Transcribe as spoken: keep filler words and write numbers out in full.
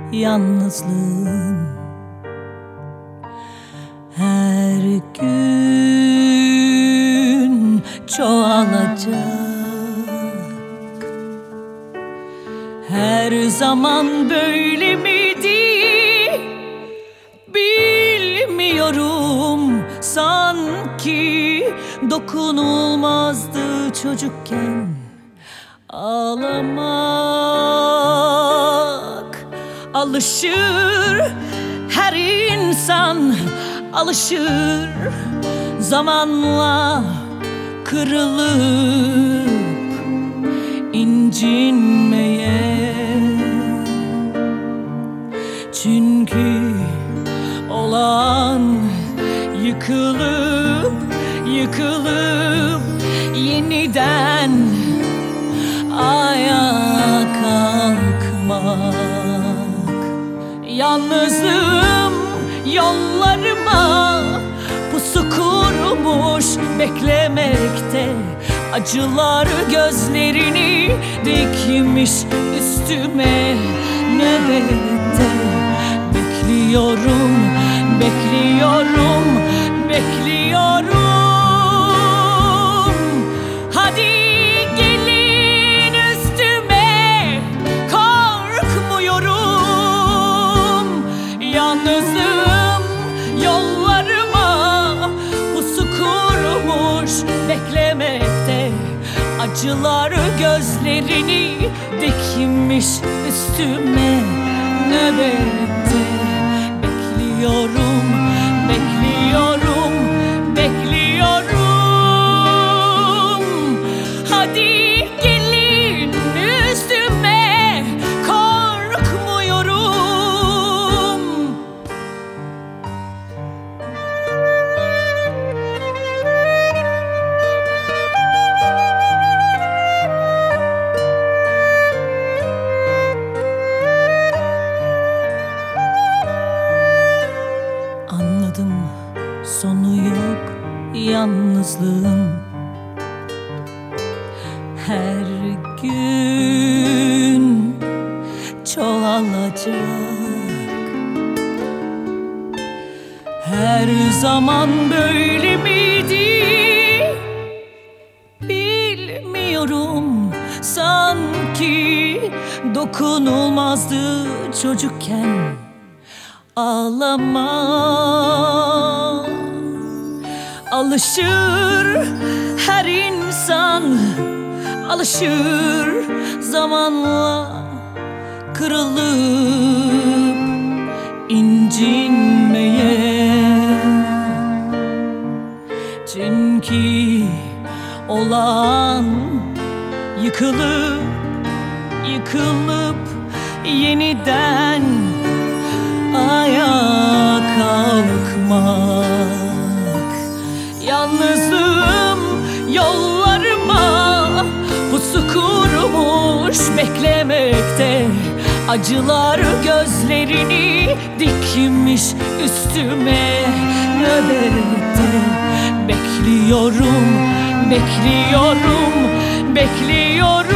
yalnızlığım. Her gün çoğalacak, her zaman böyle miydi bilmiyorum. Sanki dokunulmazdı çocukken ağlamak. Alışır her insan, alışır zamanla kırılıp incinmeye. Çünkü olan yıkılıp yıkılıp yeniden ayağa kalkmak. Yalnızlığım yollarıma pusu kurmuş beklemekte. Acılar gözlerini dikmiş üstüme nöbette. Bekliyorum, bekliyorum, bekliyorum. Hadi gelin üstüme, korkmuyorum. Yalnızlığım yollarıma pusu kurmuş beklemekte. Acılar gözlerini dikmiş üstüme nöbette. Bekliyorum, bekliyorum, bekliyorum. Hadi gelin üstüme, korkmuyorum. Anladım, sonu yok yalnızlığın. Her gün çoğalacak, her zaman böyle miydi bilmiyorum. Sanki dokunulmazdı çocukken ağlama. Alışır her insan, alışır zamanla kırılıp incinmeye. Çünkü olan yıkılıp yıkılıp yeniden ayağa kalkmak. Yalnızlığım yollarıma pusu kurmuş beklemekte. Acılar gözlerini dikmiş üstüme nöbette. Bekliyorum, bekliyorum, bekliyorum.